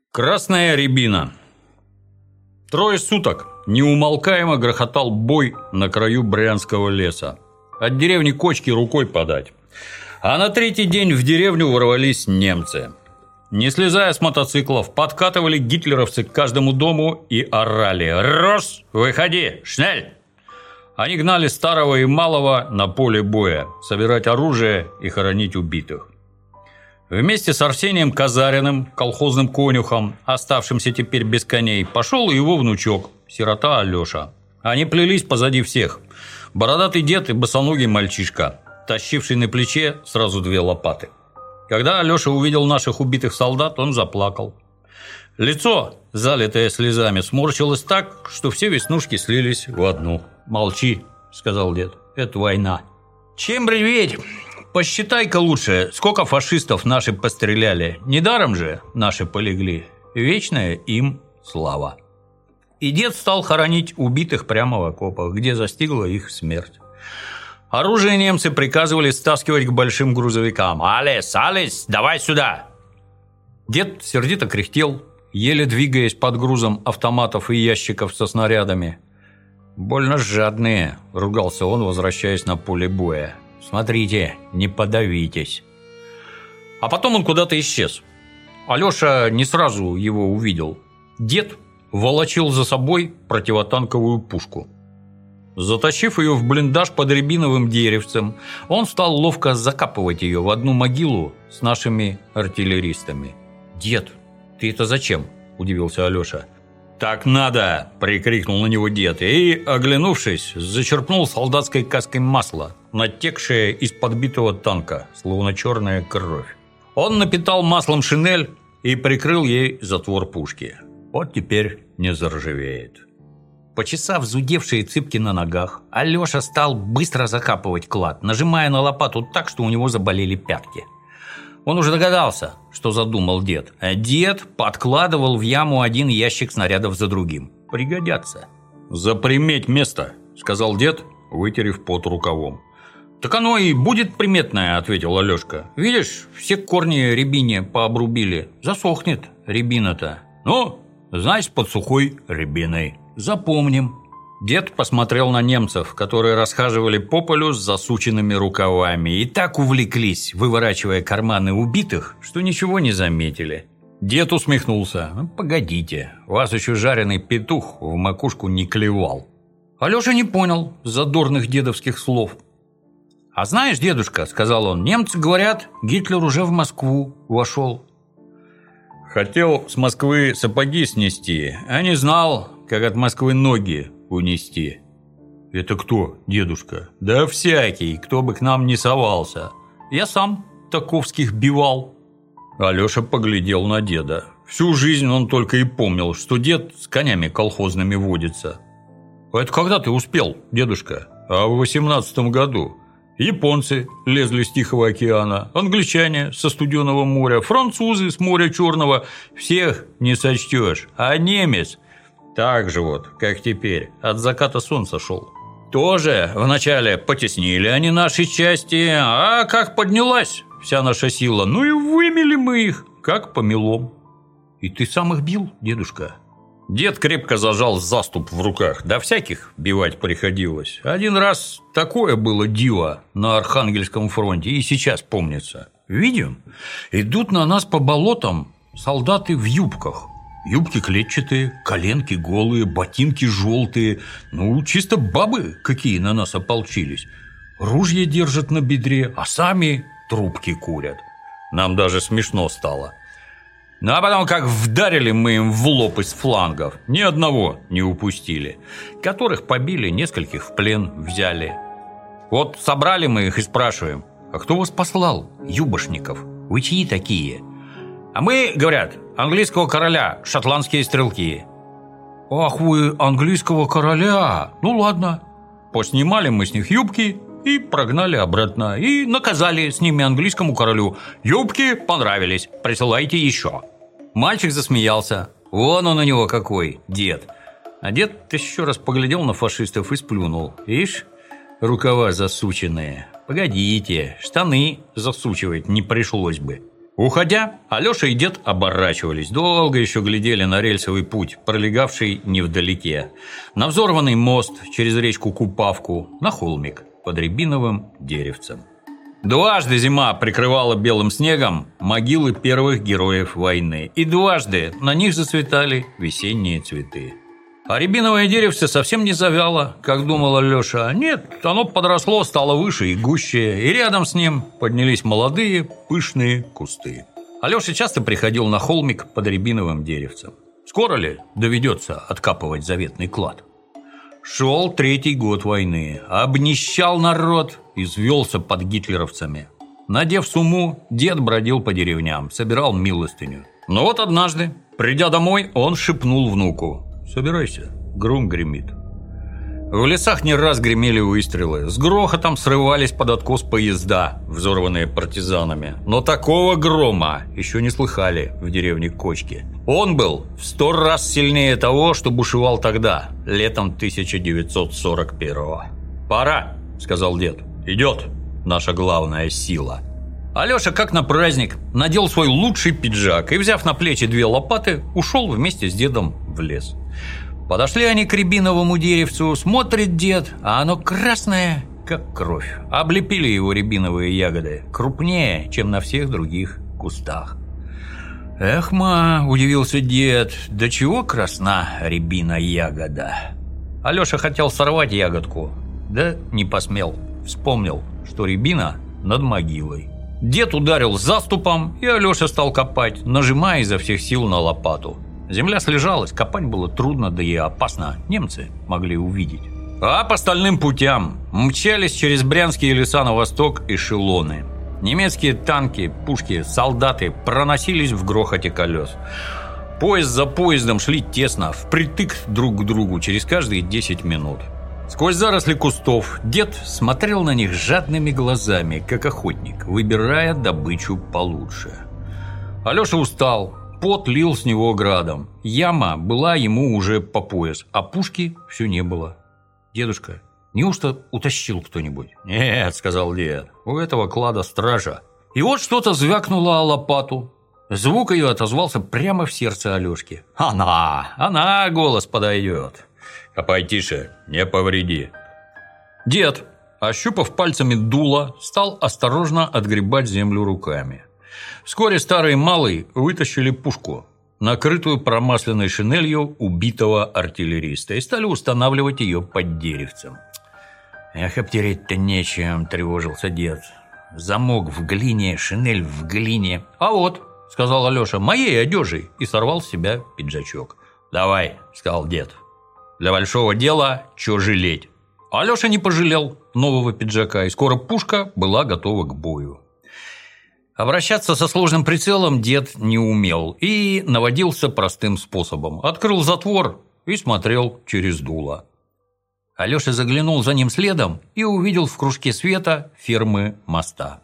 Красная рябина. Трое суток неумолкаемо грохотал бой на краю Брянского леса. От деревни Кочки рукой подать. А на третий день в деревню ворвались немцы. Не слезая с мотоциклов, подкатывали гитлеровцы к каждому дому и орали: «Рос, выходи, шнель!» Они гнали старого и малого на поле боя, собирать оружие и хоронить убитых. Вместе с Арсением Казариным, колхозным конюхом, оставшимся теперь без коней, пошел и его внучок, сирота Алеша. Они плелись позади всех. Бородатый дед и босоногий мальчишка, тащивший на плече сразу 2 лопаты. Когда Алеша увидел наших убитых солдат, он заплакал. Лицо, залитое слезами, сморщилось так, что все веснушки слились в одну. «Молчи», – сказал дед, – «это война». «Чем реветь? Посчитай-ка лучше, сколько фашистов наши постреляли. Недаром же наши полегли. Вечная им слава». И дед стал хоронить убитых прямо в окопах, где застигла их смерть. Оружие немцы приказывали стаскивать к большим грузовикам. «Алис, Алис, давай сюда!» Дед сердито кряхтел, еле двигаясь под грузом автоматов и ящиков со снарядами. «Больно жадные», – ругался он, возвращаясь на поле боя. «Смотрите, не подавитесь». А потом он куда-то исчез. Алеша не сразу его увидел. Дед волочил за собой противотанковую пушку. Затащив ее в блиндаж под рябиновым деревцем, он стал ловко закапывать ее в одну могилу с нашими артиллеристами. «Дед, ты это зачем?» – удивился Алеша. «Так надо!» – прикрикнул на него дед и, оглянувшись, зачерпнул солдатской каской масло, натекшее из подбитого танка, словно черная кровь. Он напитал маслом шинель и прикрыл ей затвор пушки. Вот теперь не заржавеет. Почесав зудевшие цыпки на ногах, Алеша стал быстро закапывать клад, нажимая на лопату так, что у него заболели пятки. Он уже догадался, что задумал дед, а дед подкладывал в яму один ящик снарядов за другим. Пригодятся. «Заприметь место», – сказал дед, вытерев пот рукавом. «Так оно и будет приметное», – ответил Алешка. «Видишь, все корни рябине пообрубили. Засохнет рябина-то. Ну, значит, под сухой рябиной. Запомним». Дед посмотрел на немцев, которые расхаживали по полю с засученными рукавами, и так увлеклись, выворачивая карманы убитых, что ничего не заметили. Дед усмехнулся. «Погодите, вас еще жареный петух в макушку не клевал». Алеша не понял задорных дедовских слов. «А знаешь, дедушка, — сказал он, — немцы говорят, Гитлер уже в Москву вошел». Хотел с Москвы сапоги снести, а не знал, как от Москвы ноги унести. «Это кто, дедушка?» «Да всякий, кто бы к нам не совался. Я сам таковских бивал». Алеша поглядел на деда. Всю жизнь он только и помнил, что дед с конями колхозными водится. «Это когда ты успел, дедушка?» «А в 18-м году. Японцы лезли с Тихого океана, англичане со Студенного моря, французы с моря Черного. Всех не сочтешь. А немец так же вот, как теперь, от заката солнца шел. Тоже вначале потеснили они наши части, а как поднялась вся наша сила, ну и вымели мы их, как помелом». «И ты сам их бил, дедушка?» Дед крепко зажал заступ в руках, да всяких бивать приходилось. Один раз такое было диво на Архангельском фронте, и сейчас помнится. Видим, идут на нас по болотам солдаты в юбках. Юбки клетчатые, коленки голые, ботинки желтые. Ну, чисто бабы какие на нас ополчились. Ружья держат на бедре, а сами трубки курят. Нам даже смешно стало. Ну, а потом как вдарили мы им в лоб из флангов. Ни одного не упустили. Которых побили, нескольких в плен взяли. Вот собрали мы их и спрашиваем: «А кто вас послал, юбошников? Вы чьи такие?» А мы, говорят, английского короля, шотландские стрелки. «Ах вы, английского короля! Ну ладно». Поснимали мы с них юбки и прогнали обратно. И наказали с ними английскому королю: «Юбки понравились, присылайте еще». Мальчик засмеялся. Вон он у него какой, дед. А дед еще раз поглядел на фашистов и сплюнул. «Ишь, рукава засученные. Погодите, штаны засучивать не пришлось бы». Уходя, Алеша и дед оборачивались, долго еще глядели на рельсовый путь, пролегавший невдалеке, на взорванный мост через речку Купавку, на холмик под рябиновым деревцем. Дважды зима прикрывала белым снегом могилы первых героев войны, и дважды на них зацветали весенние цветы. А рябиновое деревце совсем не завяло, как думал Алеша. Нет, оно подросло, стало выше и гуще, и рядом с ним поднялись молодые, пышные кусты. Алеша часто приходил на холмик под рябиновым деревцем. Скоро ли доведется откапывать заветный клад? Шел 3-й год войны, обнищал народ, извелся под гитлеровцами. Надев сумму, дед бродил по деревням, собирал милостыню. Но вот однажды, придя домой, он шепнул внуку: «Собирайся, гром гремит». В лесах не раз гремели выстрелы, с грохотом срывались под откос поезда, взорванные партизанами. Но такого грома еще не слыхали в деревне Кочки. Он был в 100 раз сильнее того, что бушевал тогда, летом 1941-го. «Пора», — сказал дед, — «идет наша главная сила». Алеша, как на праздник, надел свой лучший пиджак и, взяв на плечи 2 лопаты, ушел вместе с дедом в лес. Подошли они к рябиновому деревцу, смотрит дед, а оно красное, как кровь. Облепили его рябиновые ягоды, крупнее, чем на всех других кустах. «Эх, ма!» – удивился дед, – «да чего красна рябина ягода?» Алеша хотел сорвать ягодку, да не посмел. Вспомнил, что рябина над могилой. Дед ударил заступом, и Алеша стал копать, нажимая изо всех сил на лопату. Земля слежалась, копать было трудно, да и опасно, немцы могли увидеть. А по стальным путям мчались через брянские леса на восток эшелоны. Немецкие танки, пушки, солдаты проносились в грохоте колес. Поезд за поездом шли тесно, впритык друг к другу через каждые 10 минут. Сквозь заросли кустов дед смотрел на них жадными глазами, как охотник, выбирая добычу получше. Алеша устал. Пот лил с него градом. Яма была ему уже по пояс, а пушки все не было. «Дедушка, неужто утащил кто-нибудь?» «Нет», — сказал дед, — «у этого клада стража». И вот что-то звякнуло о лопату. Звук ее отозвался прямо в сердце Алешки. Она, голос подойдет. Копай тише, не повреди». Дед, ощупав пальцами дуло, стал осторожно отгребать землю руками. Вскоре старый и малый вытащили пушку, накрытую промасленной шинелью убитого артиллериста, и стали устанавливать ее под деревцем. «Эх, обтереть-то нечем», – тревожился дед. «Замок в глине, шинель в глине». «А вот», – сказал Алеша, – «моей одежей», и сорвал с себя пиджачок. «Давай», – сказал дед, – «для большого дела чё жалеть». Алеша не пожалел нового пиджака, и скоро пушка была готова к бою. Обращаться со сложным прицелом дед не умел и наводился простым способом. Открыл затвор и смотрел через дуло. Алеша заглянул за ним следом и увидел в кружке света фермы моста.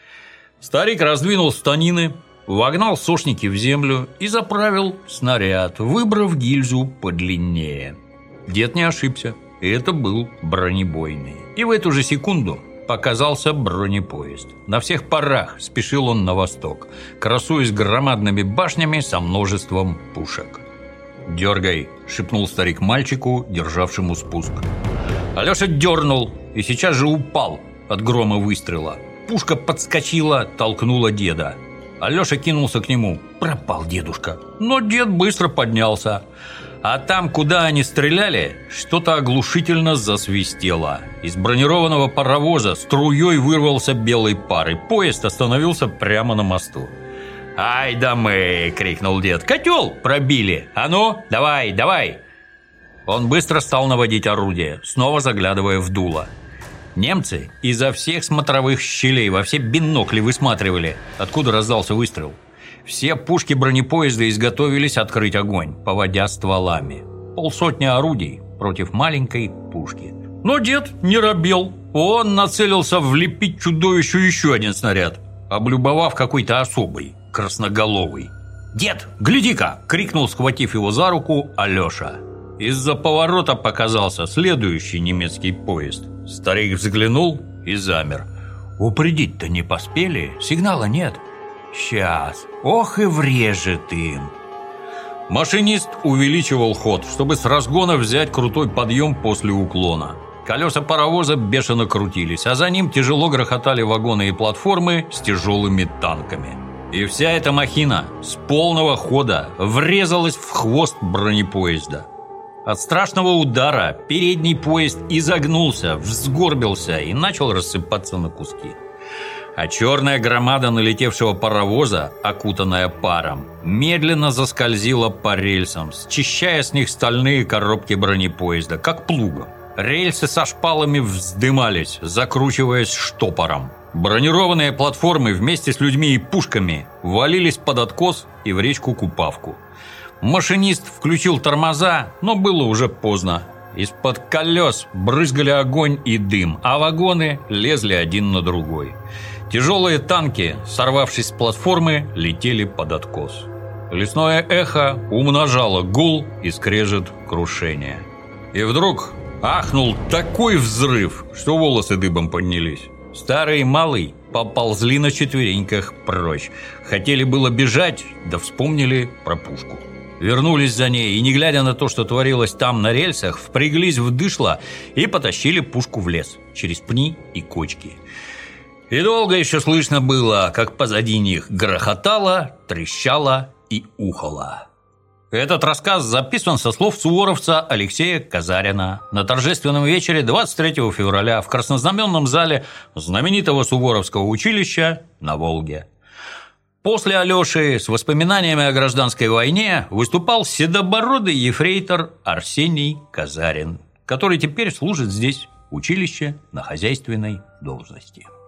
Старик раздвинул станины, вогнал сошники в землю и заправил снаряд, выбрав гильзу подлиннее. Дед не ошибся, это был бронебойный. И в эту же секунду показался бронепоезд. На всех парах спешил он на восток, красуясь громадными башнями со множеством пушек. «Дергай!» – шепнул старик мальчику, державшему спуск. Алеша дернул и сейчас же упал от грома выстрела. Пушка подскочила, толкнула деда. Алеша кинулся к нему. Пропал дедушка. Но дед быстро поднялся. А там, куда они стреляли, что-то оглушительно засвистело. Из бронированного паровоза струей вырвался белый пар, и поезд остановился прямо на мосту. «Ай да мы!» – крикнул дед. «Котел пробили! А ну, давай, давай!» Он быстро стал наводить орудие, снова заглядывая в дуло. Немцы изо всех смотровых щелей во все бинокли высматривали, откуда раздался выстрел. Все пушки бронепоезда изготовились открыть огонь, поводя стволами. 50 орудий против маленькой пушки. Но дед не робел. Он нацелился влепить чудовищу еще один снаряд, облюбовав какой-то особый, красноголовый. «Дед, гляди-ка!» – крикнул, схватив его за руку, Алеша. Из-за поворота показался следующий немецкий поезд. Старик взглянул и замер. «Упредить-то не поспели, сигнала нет». Сейчас, ох и врежет им. Машинист увеличивал ход, чтобы с разгона взять крутой подъем после уклона. Колеса паровоза бешено крутились, а за ним тяжело грохотали вагоны и платформы с тяжелыми танками. И вся эта махина с полного хода врезалась в хвост бронепоезда. От страшного удара передний поезд изогнулся, взгорбился и начал рассыпаться на куски. А черная громада налетевшего паровоза, окутанная паром, медленно заскользила по рельсам, счищая с них стальные коробки бронепоезда, как плугом. Рельсы со шпалами вздымались, закручиваясь штопором. Бронированные платформы вместе с людьми и пушками валились под откос и в речку Купавку. Машинист включил тормоза, но было уже поздно. Из-под колес брызгали огонь и дым, а вагоны лезли один на другой. Тяжелые танки, сорвавшись с платформы, летели под откос. Лесное эхо умножало гул и скрежет крушения. И вдруг ахнул такой взрыв, что волосы дыбом поднялись. Старый и малый поползли на четвереньках прочь. Хотели было бежать, да вспомнили про пушку. Вернулись за ней и, не глядя на то, что творилось там на рельсах, впряглись в дышло и потащили пушку в лес через пни и кочки. И долго еще слышно было, как позади них грохотало, трещало и ухало. Этот рассказ записан со слов суворовца Алексея Казарина на торжественном вечере 23 февраля в краснознаменном зале знаменитого Суворовского училища на Волге. После Алёши с воспоминаниями о гражданской войне выступал седобородый ефрейтор Арсений Казарин, который теперь служит здесь в училище на хозяйственной должности.